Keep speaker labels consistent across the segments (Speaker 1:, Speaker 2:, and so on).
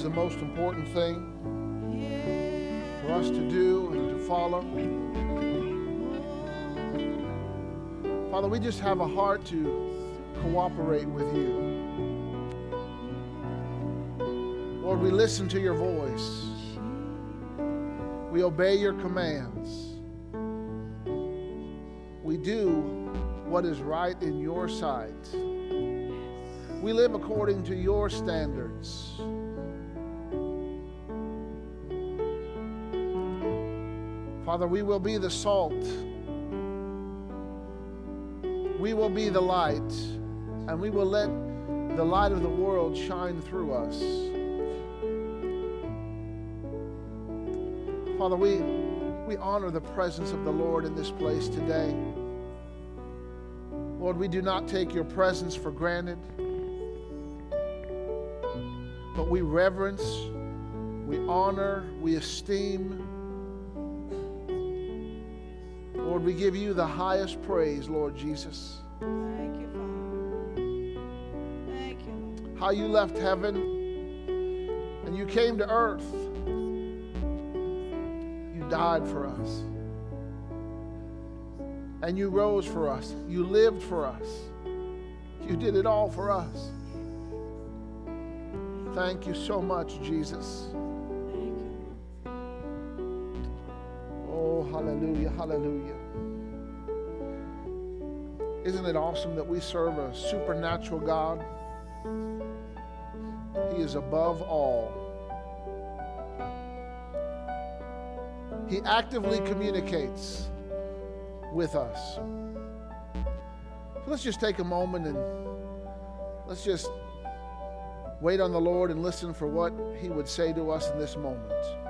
Speaker 1: is the most important thing for us to do and to follow. Father, we just have a heart to cooperate with you. Lord, we listen to your voice. We obey your commands. We do what is right in your sight. We live according to your standards. Father, we will be the salt. We will be the light, and we will let the light of the world shine through us. Father, we honor the presence of the Lord in this place today. Lord, we do not take your presence for granted, but we reverence, we honor, we esteem. Lord, we give you the highest praise, Lord Jesus.
Speaker 2: Thank you, Father. Thank you.
Speaker 1: How you left heaven and you came to earth. You died for us. And you rose for us. You lived for us. You did it all for us. Thank you so much, Jesus.
Speaker 2: Thank you.
Speaker 1: Oh, hallelujah, hallelujah. Isn't it awesome that we serve a supernatural God? He is above all. He actively communicates with us. So let's just take a moment and let's just wait on the Lord and listen for what he would say to us in this moment.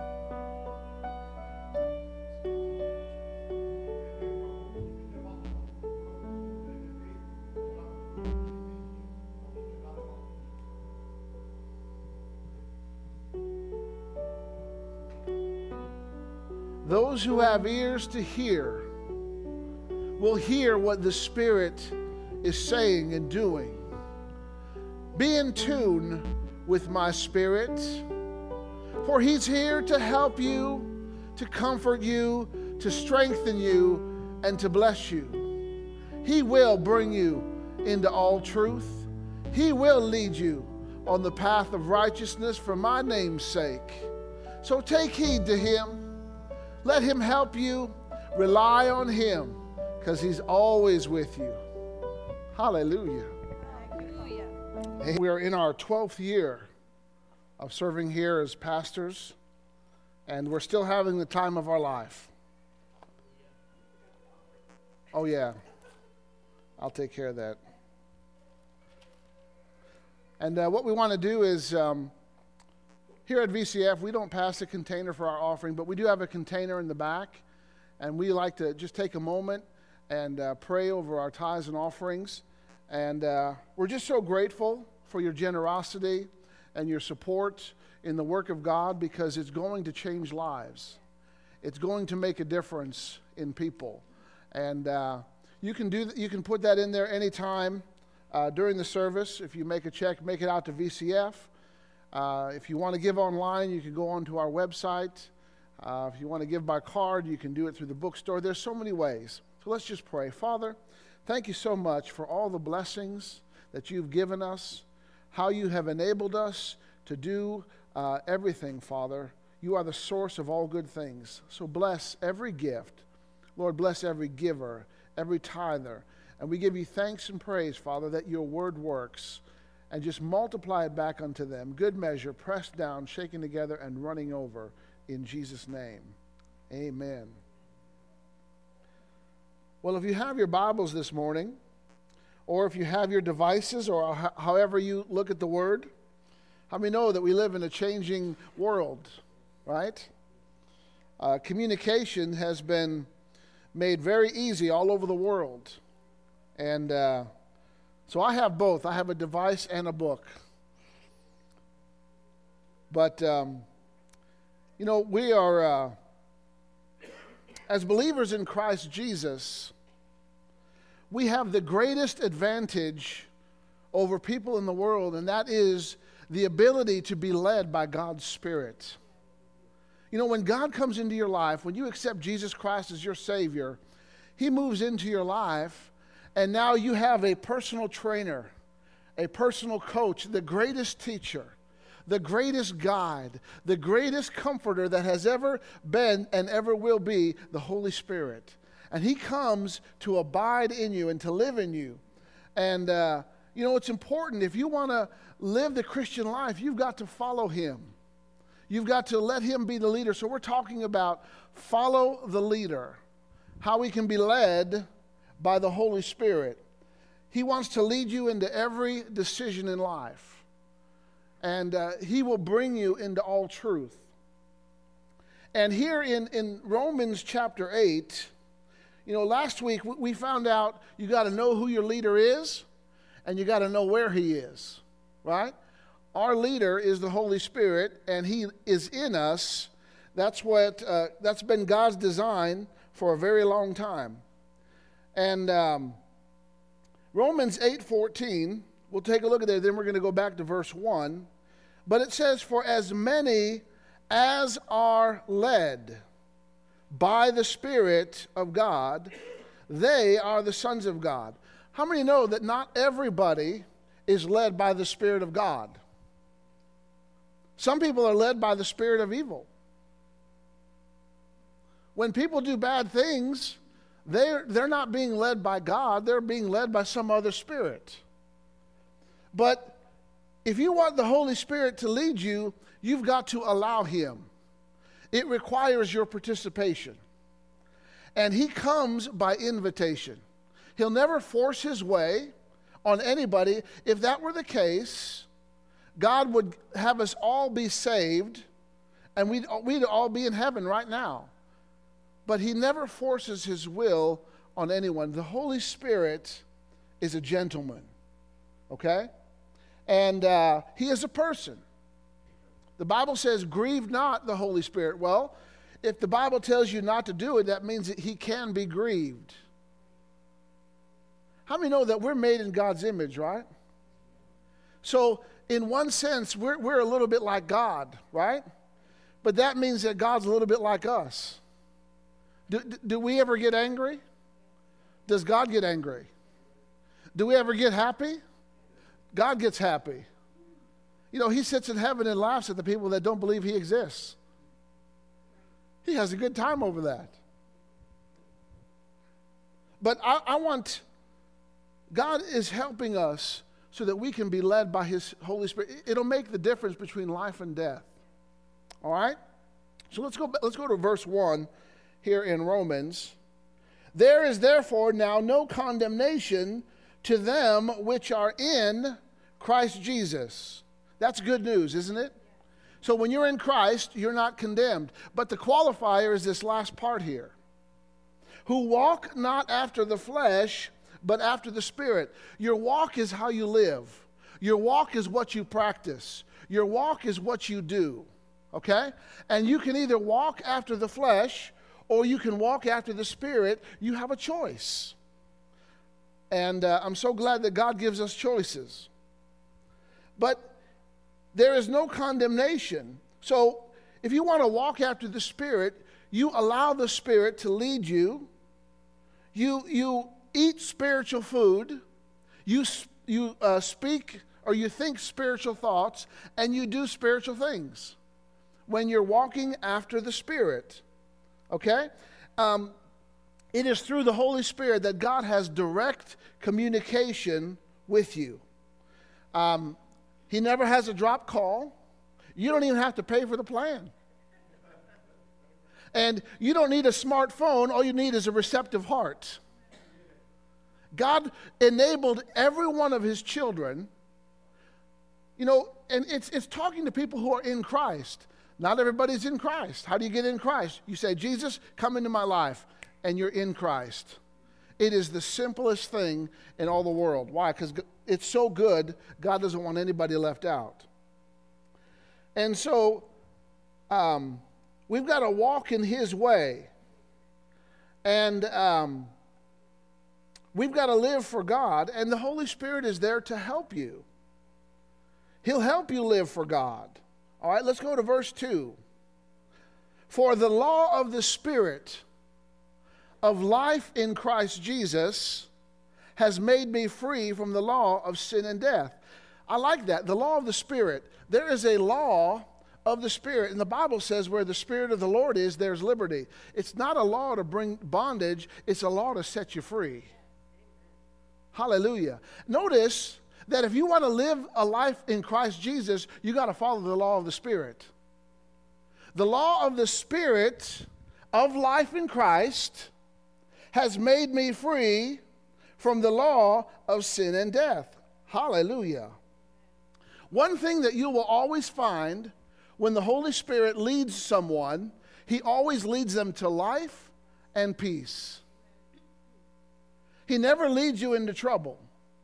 Speaker 1: Those who have ears to hear will hear what the Spirit is saying and doing. Be in tune with my Spirit, for he's here to help you, to comfort you, to strengthen you, and to bless you. He will bring you into all truth. He will lead you on the path of righteousness for my name's sake. So take heed to him. Let him help you. Rely on him, because he's always with you. Hallelujah.
Speaker 2: Hallelujah.
Speaker 1: We are in our 12th year of serving here as pastors, and we're still having the time of our life. Oh yeah, I'll take care of that. And what we want to do is, here at VCF, we don't pass a container for our offering, but we do have a container in the back, and we like to just take a moment and pray over our tithes and offerings. And we're just so grateful for your generosity and your support in the work of God, because it's going to change lives. It's going to make a difference in people. And you can put that in there anytime during the service. If you make a check, make it out to VCF. If you want to give online, you can go onto our website. If you want to give by card, you can do it through the bookstore. There's so many ways. So let's just pray. Father, thank you so much for all the blessings that you've given us, how you have enabled us to do everything, Father. You are the source of all good things. So bless every gift. Lord, bless every giver, every tither. And we give you thanks and praise, Father, that your word works. And just multiply it back unto them. Good measure, pressed down, shaken together, and running over. In Jesus' name, amen. Well, if you have your Bibles this morning, or if you have your devices, or however you look at the Word, how many know that we live in a changing world, right? Communication has been made very easy all over the world. And so I have both. I have a device and a book. But, we are, as believers in Christ Jesus, we have the greatest advantage over people in the world, and that is the ability to be led by God's Spirit. You know, when God comes into your life, when you accept Jesus Christ as your Savior, He moves into your life, and now you have a personal trainer, a personal coach, the greatest teacher, the greatest guide, the greatest comforter that has ever been and ever will be, the Holy Spirit. And He comes to abide in you and to live in you. And, you know, it's important. If you want to live the Christian life, you've got to follow Him. You've got to let Him be the leader. So we're talking about follow the leader, how we can be led by the Holy Spirit. He wants to lead you into every decision in life. And He will bring you into all truth. And here in Romans chapter 8, you know, last week we found out you got to know who your leader is, and you got to know where he is, right? Our leader is the Holy Spirit, and He is in us. That's been God's design for a very long time. And Romans 8:14, we'll take a look at that, then we're going to go back to verse 1. But it says, "For as many as are led by the Spirit of God, they are the sons of God." How many know that not everybody is led by the Spirit of God? Some people are led by the spirit of evil. When people do bad things, they're not being led by God, they're being led by some other spirit. But if you want the Holy Spirit to lead you, you've got to allow Him. It requires your participation. And He comes by invitation. He'll never force His way on anybody. If that were the case, God would have us all be saved, and we'd all be in heaven right now. But He never forces His will on anyone. The Holy Spirit is a gentleman, okay? And He is a person. The Bible says, "Grieve not the Holy Spirit." Well, if the Bible tells you not to do it, that means that He can be grieved. How many know that we're made in God's image, right? So, in one sense, we're a little bit like God, right? But that means that God's a little bit like us. Do we ever get angry? Does God get angry? Do we ever get happy? God gets happy. You know, He sits in heaven and laughs at the people that don't believe He exists. He has a good time over that. But God is helping us so that we can be led by His Holy Spirit. It'll make the difference between life and death. All right? So let's go to verse 1 here in Romans. "There is therefore now no condemnation to them which are in Christ Jesus." That's good news, isn't it? So when you're in Christ, you're not condemned. But the qualifier is this last part here. "Who walk not after the flesh, but after the Spirit." Your walk is how you live. Your walk is what you practice. Your walk is what you do, okay? And you can either walk after the flesh or you can walk after the Spirit. You have a choice. And I'm so glad that God gives us choices. But there is no condemnation. So if you want to walk after the Spirit, you allow the Spirit to lead you. You eat spiritual food, you speak or you think spiritual thoughts, and you do spiritual things when you're walking after the Spirit, okay? It is through the Holy Spirit that God has direct communication with you. He never has a drop call. You don't even have to pay for the plan. And you don't need a smartphone. All you need is a receptive heart. God enabled every one of His children, you know, and it's talking to people who are in Christ. Not everybody's in Christ. How do you get in Christ? You say, "Jesus, come into my life," and you're in Christ. It is the simplest thing in all the world. Why? Because it's so good, God doesn't want anybody left out. And so, we've got to walk in His way. And we've got to live for God, and the Holy Spirit is there to help you. He'll help you live for God. All right, let's go to verse 2. For the law of the Spirit of life in Christ Jesus has made me free from the law of sin and death. I like that. The law of the Spirit. There is a law of the Spirit. And the Bible says where the Spirit of the Lord is, there's liberty. It's not a law to bring bondage. It's a law to set you free. Hallelujah. Notice that if you want to live a life in Christ Jesus, you got to follow the law of the Spirit. The law of the Spirit of life in Christ has made me free from the law of sin and death. Hallelujah. One thing that you will always find when the Holy Spirit leads someone, he always leads them to life and peace. He never leads you into trouble.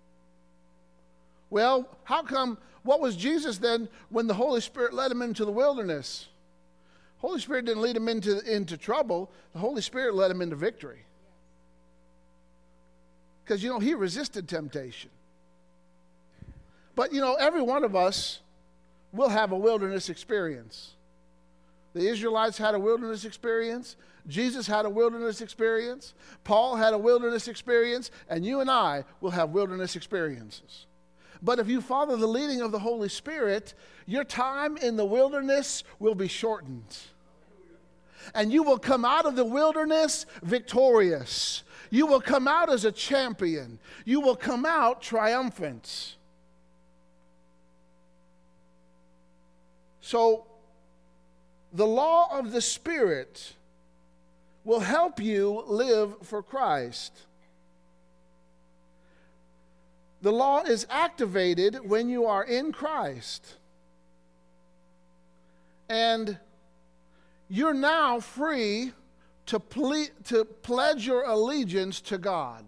Speaker 1: Well, how come, what was Jesus then when the Holy Spirit led him into the wilderness? Holy Spirit didn't lead him into trouble. The Holy Spirit led him into victory. Because, he resisted temptation. But, every one of us will have a wilderness experience. The Israelites had a wilderness experience. Jesus had a wilderness experience. Paul had a wilderness experience. And you and I will have wilderness experiences. But if you follow the leading of the Holy Spirit, your time in the wilderness will be shortened. And you will come out of the wilderness victorious. You will come out as a champion. You will come out triumphant. So, the law of the Spirit will help you live for Christ. The law is activated when you are in Christ. And you're now free to pledge your allegiance to God.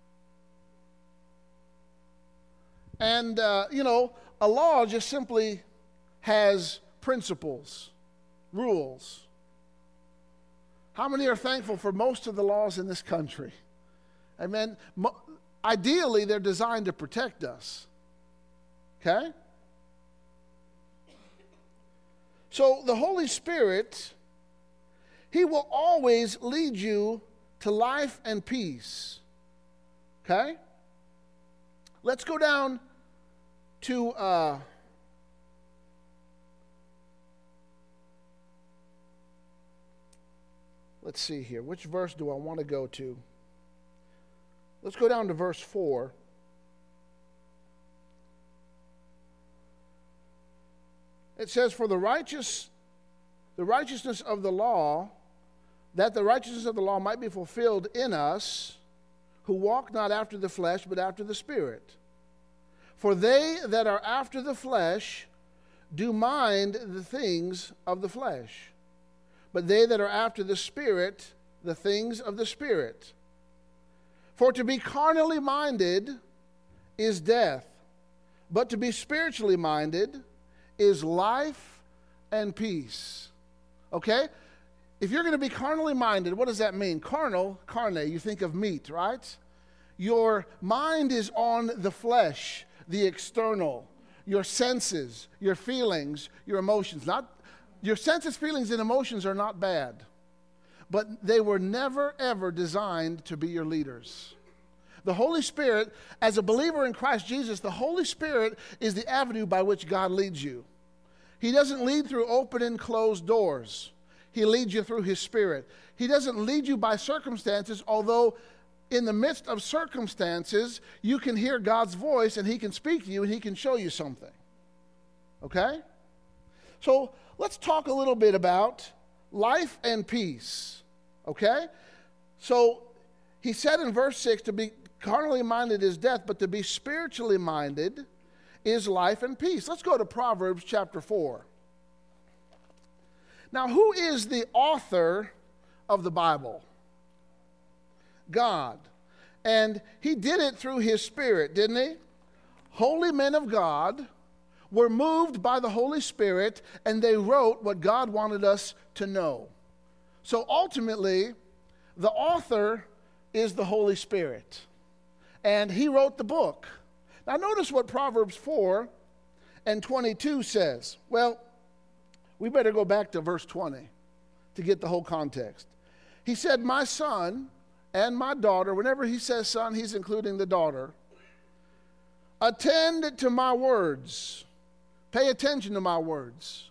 Speaker 1: And, a law just simply has principles, rules. How many are thankful for most of the laws in this country? Amen. Ideally, they're designed to protect us. Okay? So the Holy Spirit, He will always lead you to life and peace. Okay? Let's go down to let's see here. Which verse do I want to go to? Let's go down to verse 4. It says, for the righteousness of the law, that the righteousness of the law might be fulfilled in us, who walk not after the flesh, but after the Spirit. For they that are after the flesh do mind the things of the flesh, but they that are after the Spirit, the things of the Spirit. For to be carnally minded is death, but to be spiritually minded is life and peace. Okay? If you're going to be carnally minded, what does that mean? Carnal, carne, you think of meat, right? Your mind is on the flesh, the external, your senses, your feelings, your emotions. Your senses, feelings, and emotions are not bad, but they were never, ever designed to be your leaders. The Holy Spirit, as a believer in Christ Jesus, the Holy Spirit is the avenue by which God leads you. He doesn't lead through open and closed doors. He leads you through His Spirit. He doesn't lead you by circumstances, although in the midst of circumstances, you can hear God's voice and He can speak to you and He can show you something. Okay? So let's talk a little bit about life and peace. Okay? So he said in verse 6, to be carnally minded is death, but to be spiritually minded is life and peace. Let's go to Proverbs chapter 4. Now, who is the author of the Bible? God. And He did it through His Spirit, didn't He? Holy men of God were moved by the Holy Spirit, and they wrote what God wanted us to know. So ultimately, the author is the Holy Spirit, and He wrote the book. Now notice what Proverbs 4 and 22 says, well, we better go back to verse 20 to get the whole context. He said, my son and my daughter, whenever he says son, he's including the daughter, attend to my words. Pay attention to my words.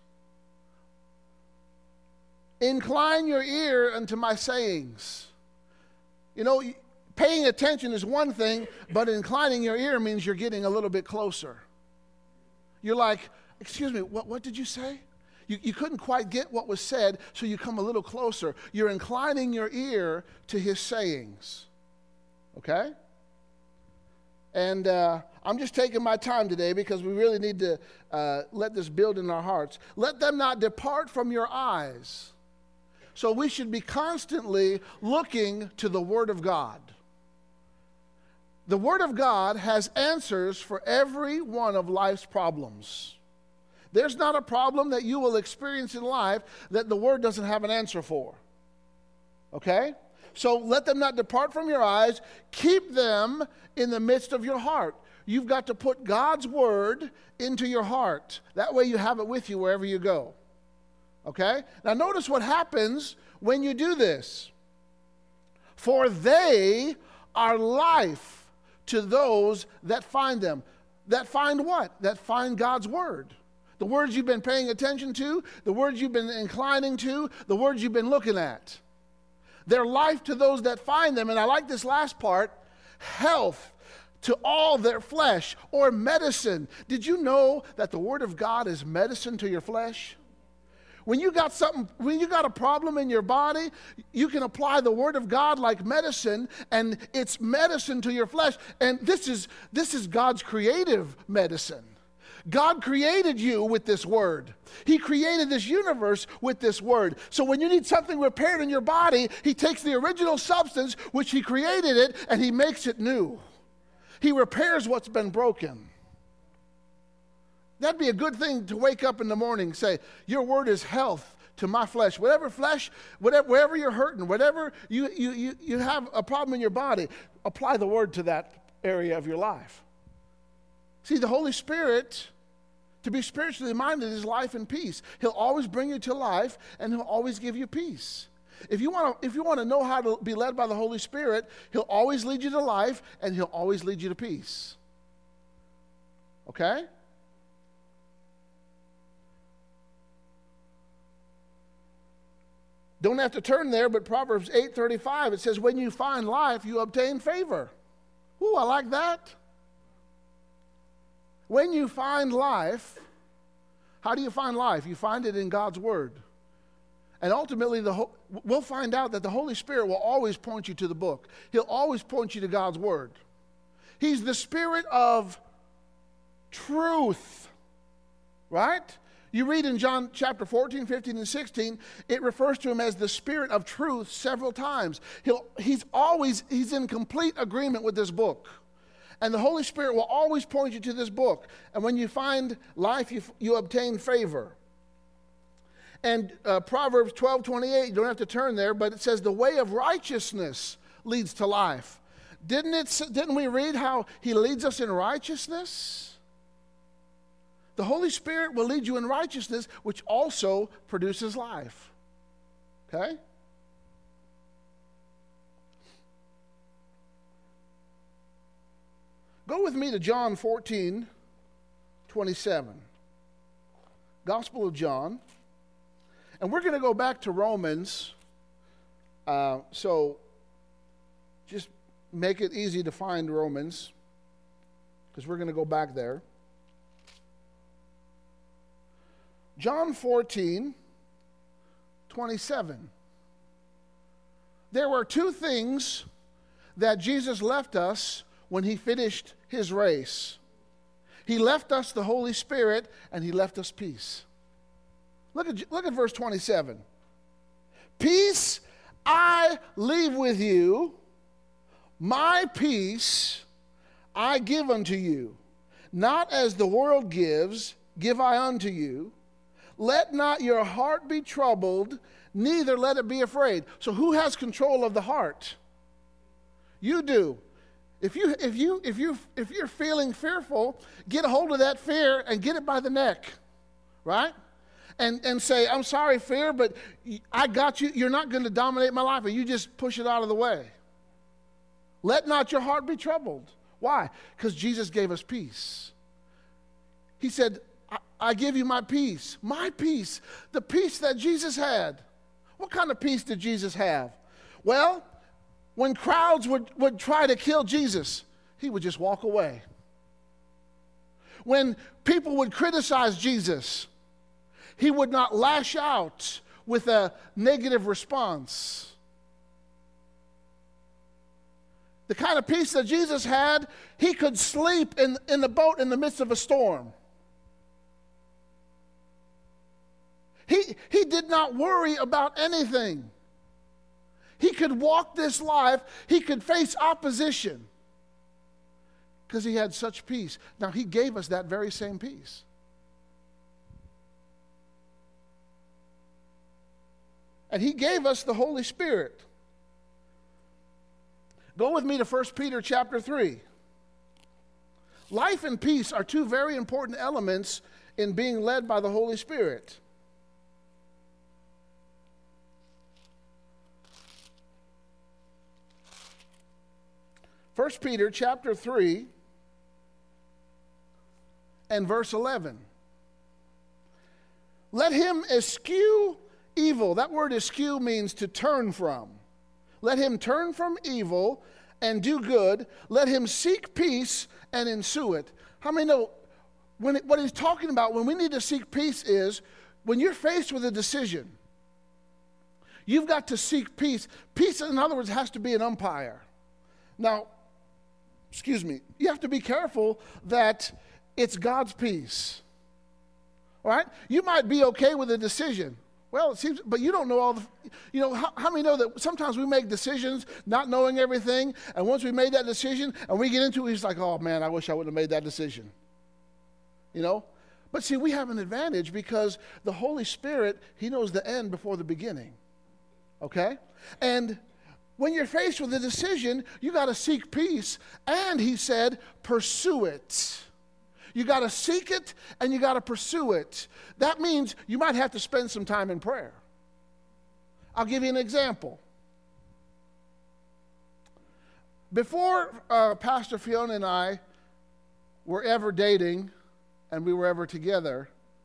Speaker 1: Incline your ear unto my sayings. You know, paying attention is one thing, but inclining your ear means you're getting a little bit closer. You're like, excuse me, what did you say? You couldn't quite get what was said, so you come a little closer. You're inclining your ear to his sayings. Okay? And I'm just taking my time today because we really need to let this build in our hearts. Let them not depart from your eyes. So we should be constantly looking to the Word of God. The Word of God has answers for every one of life's problems. There's not a problem that you will experience in life that the Word doesn't have an answer for. Okay? So let them not depart from your eyes. Keep them in the midst of your heart. You've got to put God's Word into your heart. That way you have it with you wherever you go. Okay? Now notice what happens when you do this. For they are life to those that find them. That find what? That find God's Word. The words you've been paying attention to, the words you've been inclining to, the words you've been looking at. They're life to those that find them. And I like this last part, health to all their flesh, or medicine. Did you know that the Word of God is medicine to your flesh? When you got a problem in your body, you can apply the Word of God like medicine, and it's medicine to your flesh. And this is God's creative medicine. God created you with this Word. He created this universe with this Word. So when you need something repaired in your body, He takes the original substance, which He created it, and He makes it new. He repairs what's been broken. That'd be a good thing to wake up in the morning and say, your Word is health to my flesh. Wherever you're hurting, whatever you have a problem in your body, apply the Word to that area of your life. See, the Holy Spirit, to be spiritually minded, is life and peace. He'll always bring you to life, and He'll always give you peace. If you want to know how to be led by the Holy Spirit, He'll always lead you to life, and He'll always lead you to peace. Okay? Don't have to turn there, but Proverbs 8:35, it says, when you find life, you obtain favor. Ooh, I like that. When you find life, how do you find life? You find it in God's Word. And ultimately, we'll find out that the Holy Spirit will always point you to the book. He'll always point you to God's Word. He's the Spirit of truth, right? You read in John chapter 14, 15, and 16, it refers to Him as the Spirit of truth several times. He's in complete agreement with this book. And the Holy Spirit will always point you to this book. And when you find life, you obtain favor. And Proverbs 12:28, you don't have to turn there, but it says the way of righteousness leads to life. Didn't we read how He leads us in righteousness? The Holy Spirit will lead you in righteousness, which also produces life. Okay? Go with me to John 14:27. Gospel of John. And we're going to go back to Romans. So just make it easy to find Romans, because we're going to go back there. John 14:27. There were two things that Jesus left us when He finished His race. He left us the Holy Spirit, and He left us peace. Look at verse 27. Peace I leave with you, my peace I give unto you. Not as the world gives, give I unto you. Let not your heart be troubled, neither let it be afraid. So who has control of the heart? You do. If you're feeling fearful, get a hold of that fear and get it by the neck, right? And say, I'm sorry, fear, but I got you. You're not going to dominate my life. And you just push it out of the way. Let not your heart be troubled. Why? Because Jesus gave us peace. He said, I give you my peace. My peace. The peace that Jesus had. What kind of peace did Jesus have? Well, when crowds would try to kill Jesus, he would just walk away. When people would criticize Jesus, he would not lash out with a negative response. The kind of peace that Jesus had, he could sleep in the boat in the midst of a storm. He did not worry about anything. He could walk this life. He could face opposition because he had such peace. Now, he gave us that very same peace. And he gave us the Holy Spirit. Go with me to 1 Peter chapter 3. Life and peace are two very important elements in being led by the Holy Spirit. 1 Peter chapter 3 and verse 11. Let him eschew evil. That word eschew means to turn from. Let him turn from evil and do good. Let him seek peace and ensue it. How many know what he's talking about when we need to seek peace is when you're faced with a decision, you've got to seek peace. Peace, in other words, has to be an umpire. Now, you have to be careful that it's God's peace. All right? You might be okay with a decision. Well, it seems, but you don't know all the, how many know that sometimes we make decisions not knowing everything, and once we made that decision and we get into it, he's like, oh man, I wish I would have made that decision. But see, we have an advantage because the Holy Spirit, he knows the end before the beginning. Okay? And when you're faced with a decision, you got to seek peace. And he said, pursue it. You got to seek it and you got to pursue it. That means you might have to spend some time in prayer. I'll give you an example. Before Pastor Fiona and I were ever dating and we were ever together,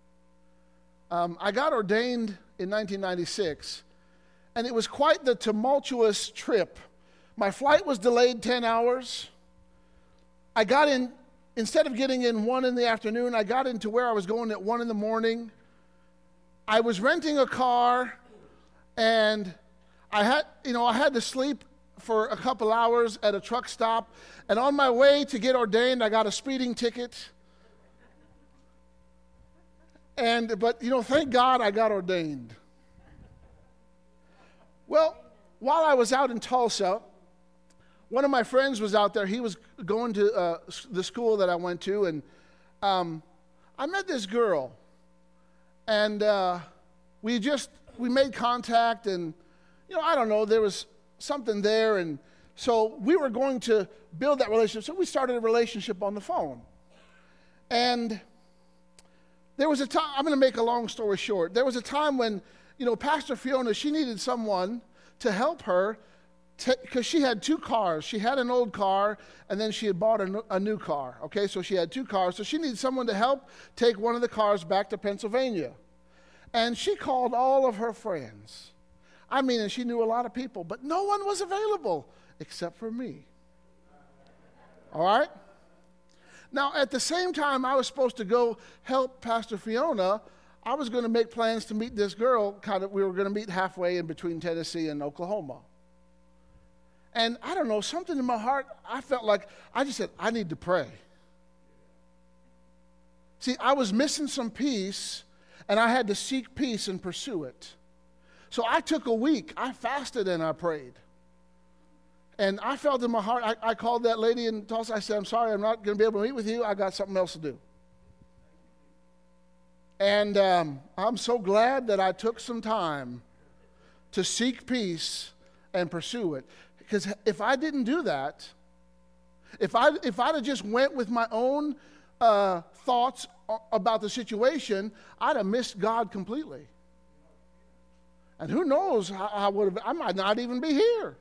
Speaker 1: I got ordained in 1996. And it was quite the tumultuous trip. My flight was delayed 10 hours. I got in, instead of getting in 1 in the afternoon, I got into where I was going at 1 in the morning. I was renting a car, and I had to sleep for a couple hours at a truck stop. And on my way to get ordained, I got a speeding ticket. But thank God I got ordained. Well, while I was out in Tulsa, one of my friends was out there. He was going to the school that I went to, and I met this girl. And we made contact, and, I don't know, there was something there. And so we were going to build that relationship. So we started a relationship on the phone. And there was a time, I'm going to make a long story short. There was a time when Pastor Fiona, she needed someone to help her because she had 2 cars. She had an old car, and then she had bought a new car. Okay, so she had 2 cars. So she needed someone to help take one of the cars back to Pennsylvania. And she called all of her friends. And she knew a lot of people, but no one was available except for me. All right? Now, at the same time I was supposed to go help Pastor Fiona, I was going to make plans to meet this girl. We were going to meet halfway in between Tennessee and Oklahoma. And I don't know, something in my heart, I felt like, I just said, I need to pray. See, I was missing some peace, and I had to seek peace and pursue it. So I took a week. I fasted and I prayed. And I felt in my heart, I called that lady in Tulsa. I said, I'm sorry, I'm not going to be able to meet with you. I got something else to do. And I'm so glad that I took some time to seek peace and pursue it. Because if I didn't do that, If I'd have just went with my own thoughts about the situation, I'd have missed God completely. And who knows how I might not even be here.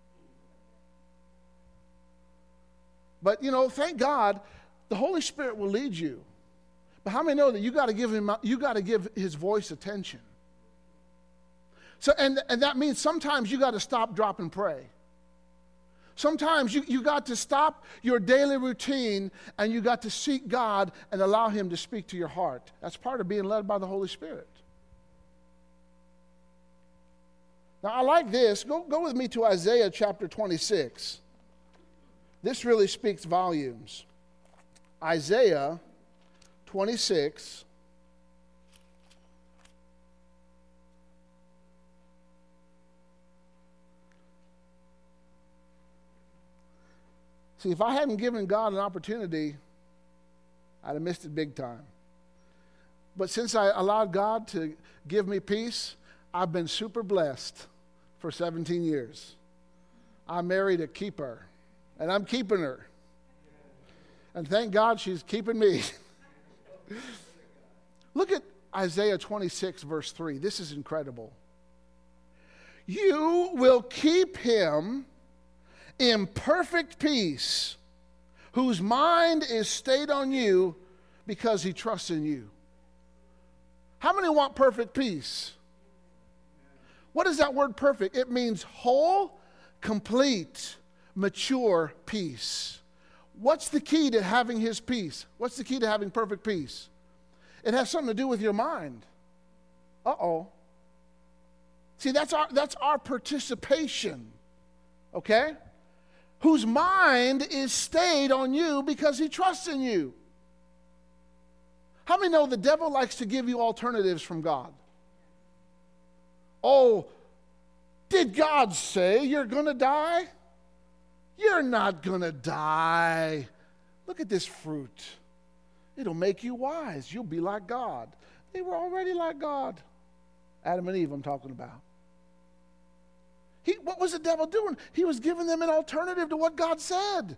Speaker 1: But, thank God, the Holy Spirit will lead you. But how many know that you got to give his voice attention? So, and that means sometimes you got to stop, drop, and pray. Sometimes you got to stop your daily routine and you got to seek God and allow him to speak to your heart. That's part of being led by the Holy Spirit. Now, I like this. Go with me to Isaiah chapter 26. This really speaks volumes. Isaiah 26. See, if I hadn't given God an opportunity, I'd have missed it big time. But since I allowed God to give me peace, I've been super blessed for 17 years. I married a keeper, and I'm keeping her. And thank God she's keeping me. Look at Isaiah 26, verse 3. This is incredible. You will keep him in perfect peace, whose mind is stayed on you because he trusts in you. How many want perfect peace? What is that word perfect? It means whole, complete, mature peace. What's the key to having his peace? What's the key to having perfect peace? It has something to do with your mind. Uh-oh. See, that's our participation. Okay? Whose mind is stayed on you because he trusts in you. How many know the devil likes to give you alternatives from God? Oh, did God say you're going to die? You're not going to die. Look at this fruit. It'll make you wise. You'll be like God. They were already like God. Adam and Eve, I'm talking about. What was the devil doing? He was giving them an alternative to what God said.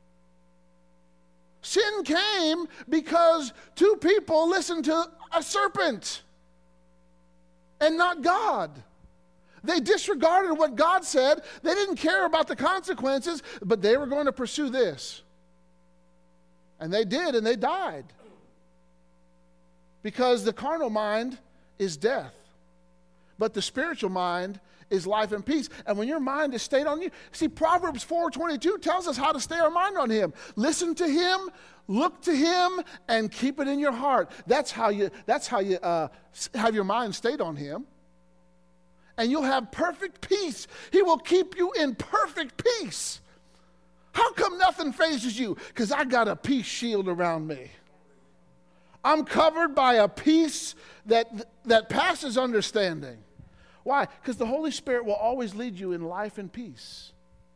Speaker 1: Sin came because two people listened to a serpent and not God. They disregarded what God said. They didn't care about the consequences, but they were going to pursue this. And they did, and they died. Because the carnal mind is death, but the spiritual mind is life and peace. And when your mind is stayed on you, see, Proverbs 4:22 tells us how to stay our mind on him. Listen to him, look to him, and keep it in your heart. That's how you have your mind stayed on him. And you'll have perfect peace. He will keep you in perfect peace. How come nothing phases you? Because I got a peace shield around me. I'm covered by a peace that passes understanding. Why? Because the Holy Spirit will always lead you in life and peace.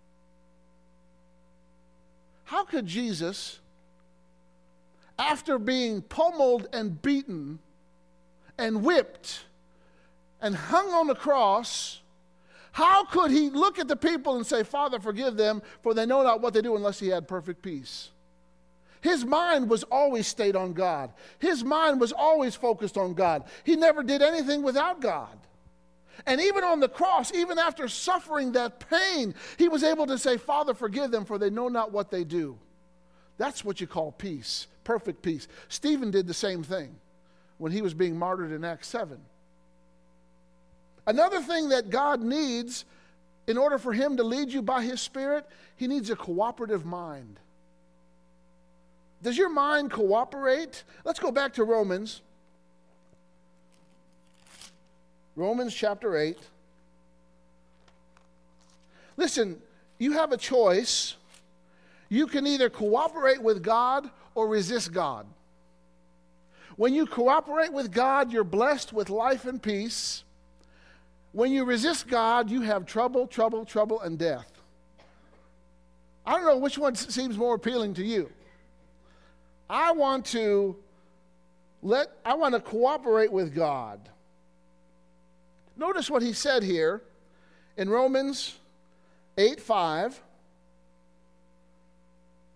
Speaker 1: How could Jesus, after being pummeled and beaten and whipped and hung on the cross, how could he look at the people and say, Father, forgive them, for they know not what they do, unless he had perfect peace? His mind was always stayed on God. His mind was always focused on God. He never did anything without God. And even on the cross, even after suffering that pain, he was able to say, Father, forgive them, for they know not what they do. That's what you call peace, perfect peace. Stephen did the same thing when he was being martyred in Acts 7. Another thing that God needs in order for him to lead you by his Spirit, he needs a cooperative mind. Does your mind cooperate? Let's go back to Romans. Romans chapter 8. Listen, you have a choice. You can either cooperate with God or resist God. When you cooperate with God, you're blessed with life and peace. When you resist God, you have trouble, and death. I don't know which one seems more appealing to you. I want to cooperate with God. Notice what he said here in Romans 8:5.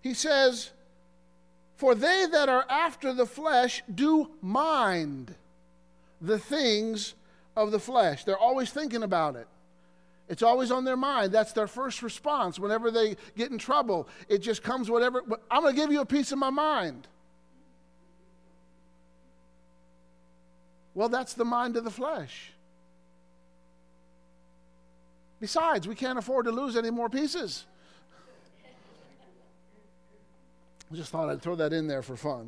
Speaker 1: he says, for they that are after the flesh do mind the things of the flesh. They're always thinking about it. It's always on their mind. That's their first response whenever they get in trouble. It just comes whatever, I'm going to give you a piece of my mind. Well, that's the mind of the flesh. Besides, we can't afford to lose any more pieces. I just thought I'd throw that in there for fun.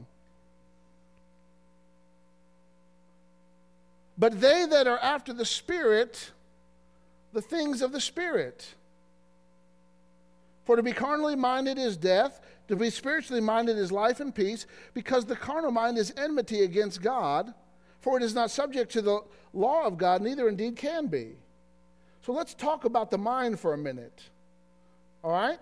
Speaker 1: But they that are after the Spirit, the things of the Spirit. For to be carnally minded is death, to be spiritually minded is life and peace, because the carnal mind is enmity against God, for it is not subject to the law of God, neither indeed can be. So let's talk about the mind for a minute. All right?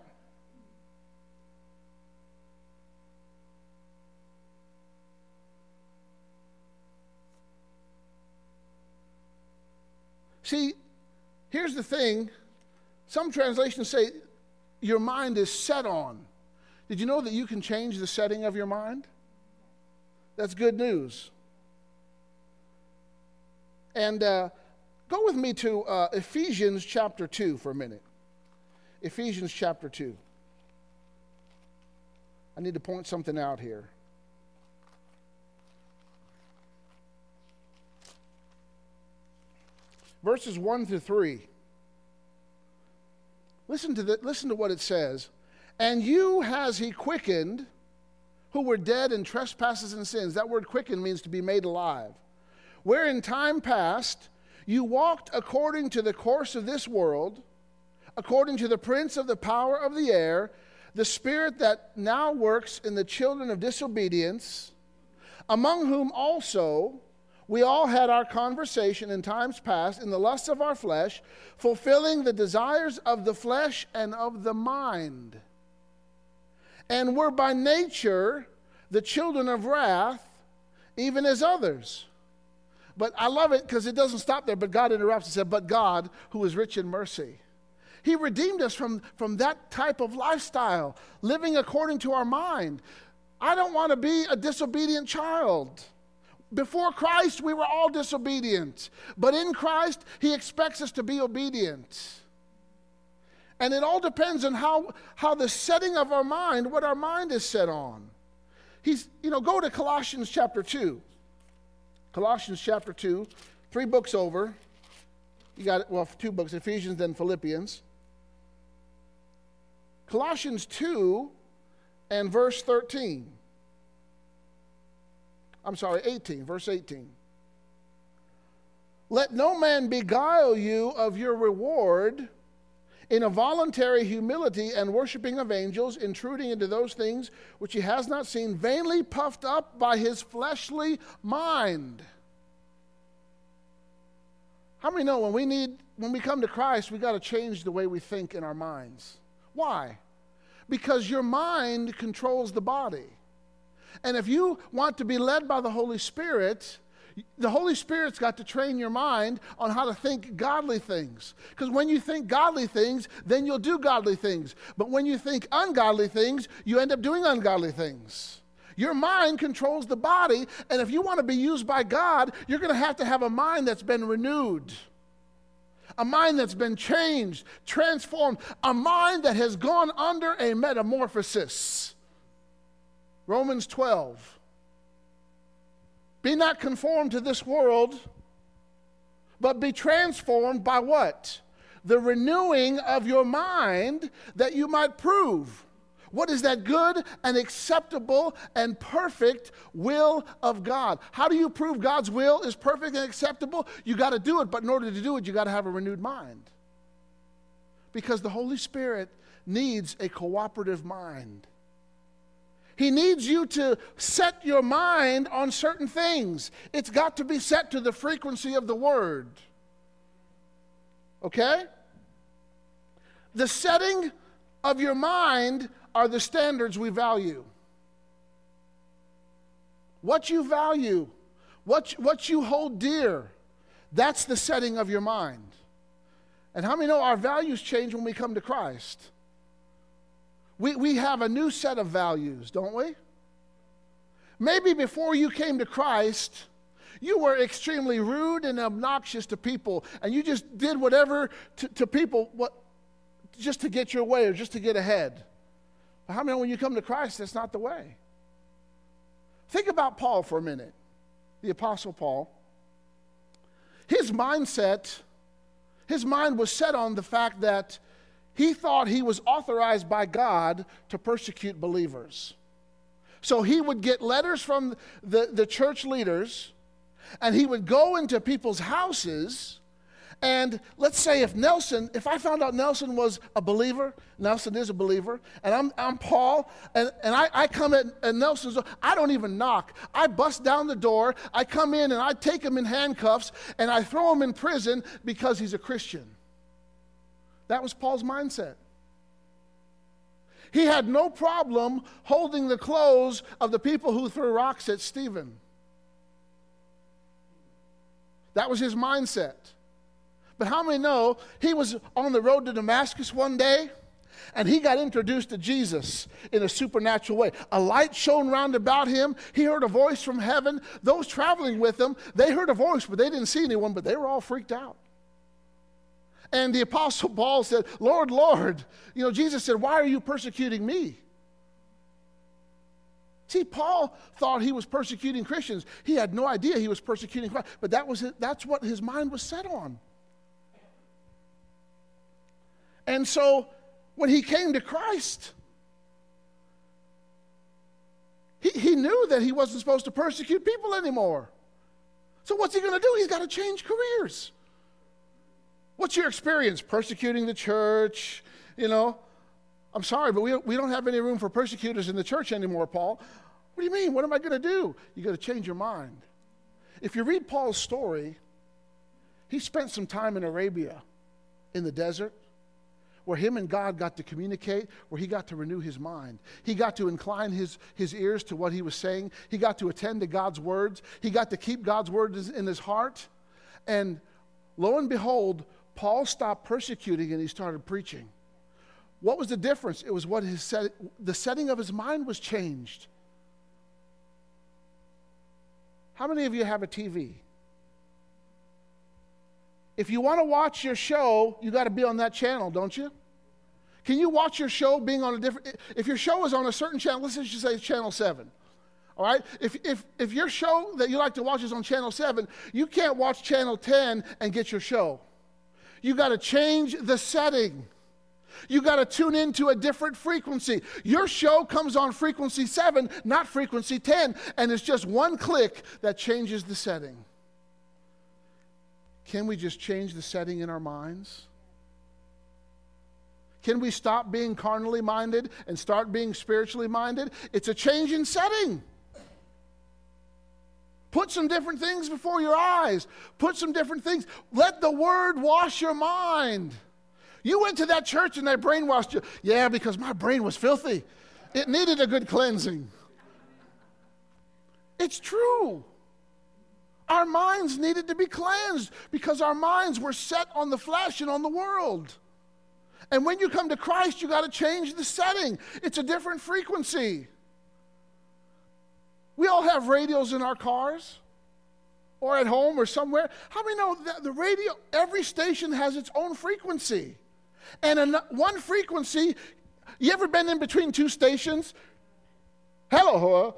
Speaker 1: See, here's the thing. Some translations say your mind is set on. Did you know that you can change the setting of your mind? That's good news. And go with me to Ephesians chapter 2 for a minute. Ephesians chapter 2. I need to point something out here. Verses 1 through 3. Listen to what it says. And you has he quickened, who were dead in trespasses and sins. That word quicken means to be made alive. Where in time past you walked according to the course of this world, according to the prince of the power of the air, the spirit that now works in the children of disobedience, among whom also we all had our conversation in times past in the lusts of our flesh, fulfilling the desires of the flesh and of the mind. And were by nature the children of wrath, even as others. But I love it because it doesn't stop there, but God interrupts and said, but God, who is rich in mercy. He redeemed us from that type of lifestyle, living according to our mind. I don't want to be a disobedient child. Before Christ, we were all disobedient. But in Christ, he expects us to be obedient. And it all depends on how the setting of our mind, what our mind is set on. Go to Colossians chapter 2. Colossians chapter 2, 3 books over. You got it, 2 books, Ephesians and Philippians. Colossians 2 and verse 13. I'm sorry, 18, verse 18. Let no man beguile you of your reward in a voluntary humility and worshiping of angels, intruding into those things which he has not seen, vainly puffed up by his fleshly mind. How many know when we come to Christ, we got to change the way we think in our minds? Why? Because your mind controls the body. And if you want to be led by the Holy Spirit's got to train your mind on how to think godly things. Because when you think godly things, then you'll do godly things. But when you think ungodly things, you end up doing ungodly things. Your mind controls the body, and if you want to be used by God, you're going to have a mind that's been renewed. A mind that's been changed, transformed. A mind that has gone under a metamorphosis. Romans 12. Be not conformed to this world, but be transformed by what? The renewing of your mind, that you might prove what is that good and acceptable and perfect will of God. How do you prove God's will is perfect and acceptable? You got to do it, but in order to do it, you got to have a renewed mind. Because the Holy Spirit needs a cooperative mind. He needs you to set your mind on certain things. It's got to be set to the frequency of the Word. Okay? The setting of your mind are the standards we value. What you value, what you hold dear, that's the setting of your mind. And how many know our values change when we come to Christ? We have a new set of values, don't we? Maybe before you came to Christ, you were extremely rude and obnoxious to people, and you just did whatever to people just to get your way or just to get ahead. But how many know when you come to Christ, that's not the way? Think about Paul for a minute, the Apostle Paul. His mind was set on the fact that he thought he was authorized by God to persecute believers. So he would get letters from the church leaders, and he would go into people's houses, and let's say if I found out Nelson was a believer, Nelson is a believer, and I'm Paul, and I come at Nelson's door, I don't even knock. I bust down the door, I come in and I take him in handcuffs, and I throw him in prison because he's a Christian. That was Paul's mindset. He had no problem holding the clothes of the people who threw rocks at Stephen. That was his mindset. But how many know he was on the road to Damascus one day, and he got introduced to Jesus in a supernatural way. A light shone round about him. He heard a voice from heaven. Those traveling with him, they heard a voice, but they didn't see anyone, but they were all freaked out. And the Apostle Paul said, Lord, Lord. Jesus said, why are you persecuting me? See, Paul thought he was persecuting Christians. He had no idea he was persecuting Christ. But that's what his mind was set on. And so when he came to Christ, he knew that he wasn't supposed to persecute people anymore. So what's he going to do? He's got to change careers. What's your experience persecuting the church? I'm sorry, but we don't have any room for persecutors in the church anymore, Paul. What do you mean? What am I going to do? You got to change your mind. If you read Paul's story, he spent some time in Arabia, in the desert, where him and God got to communicate, where he got to renew his mind. He got to incline his ears to what he was saying. He got to attend to God's words. He got to keep God's words in his heart. And lo and behold, Paul stopped persecuting and he started preaching. What was the difference? It was the setting of his mind was changed. How many of you have a TV? If you want to watch your show, you got to be on that channel, don't you? Can you watch your show being on a different... If your show is on a certain channel, let's just say it's Channel 7. All right? If your show that you like to watch is on Channel 7, you can't watch Channel 10 and get your show. You got to change the setting. You got to tune into a different frequency. Your show comes on frequency 7, not frequency 10, and it's just one click that changes the setting. Can we just change the setting in our minds? Can we stop being carnally minded and start being spiritually minded? It's a change in setting. Put some different things before your eyes. Put some different things. Let the Word wash your mind. You went to that church and they brainwashed you. Yeah, because my brain was filthy. It needed a good cleansing. It's true. Our minds needed to be cleansed because our minds were set on the flesh and on the world. And when you come to Christ, you got to change the setting. It's a different frequency. We all have radios in our cars or at home or somewhere. How many know that the radio, every station has its own frequency? And one frequency, you ever been in between two stations? Hello,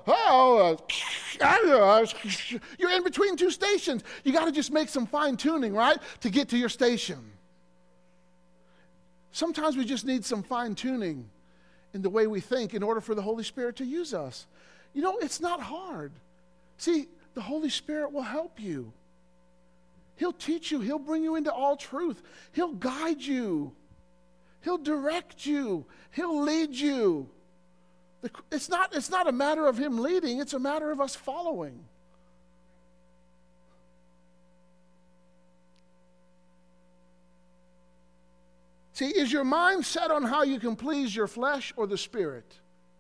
Speaker 1: you're in between two stations. You got to just make some fine tuning, right, to get to your station. Sometimes we just need some fine tuning in the way we think in order for the Holy Spirit to use us. It's not hard. See, the Holy Spirit will help you. He'll teach you. He'll bring you into all truth. He'll guide you. He'll direct you. He'll lead you. It's not a matter of him leading. It's a matter of us following. See, is your mind set on how you can please your flesh or the Spirit?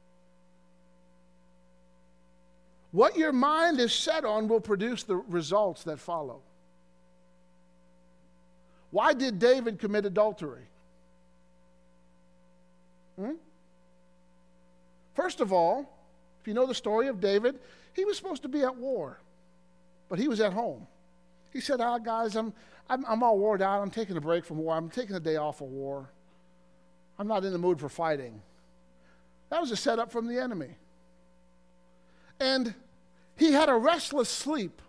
Speaker 1: What your mind is set on will produce the results that follow. Why did David commit adultery? first of all, if you know the story of David, he was supposed to be at war, but he was at home. He said, guys, I'm all wore out. I'm taking a break from war. I'm taking a day off of war. I'm not in the mood for fighting. That was a setup from the enemy. And he had a restless sleep.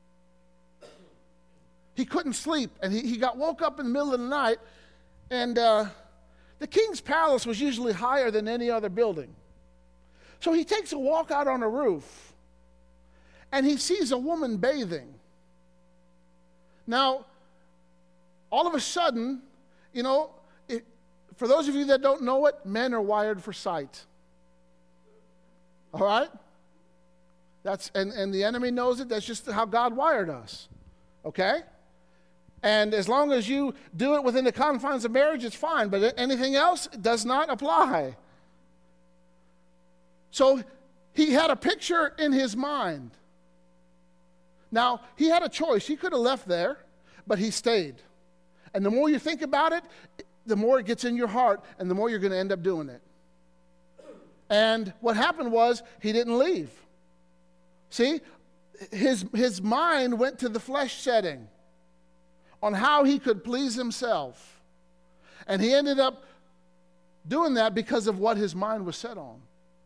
Speaker 1: He couldn't sleep, and he got woke up in the middle of the night, and the king's palace was usually higher than any other building. So he takes a walk out on a roof, and he sees a woman bathing. Now, all of a sudden, for those of you that don't know it, men are wired for sight. All right? And the enemy knows it. That's just how God wired us. Okay? And as long as you do it within the confines of marriage, it's fine. But anything else does not apply. So he had a picture in his mind. Now, he had a choice. He could have left there, but he stayed. And the more you think about it, the more it gets in your heart, and the more you're going to end up doing it. And what happened was he didn't leave. See, his mind went to the flesh setting on how he could please himself. And he ended up doing that because of what his mind was set on.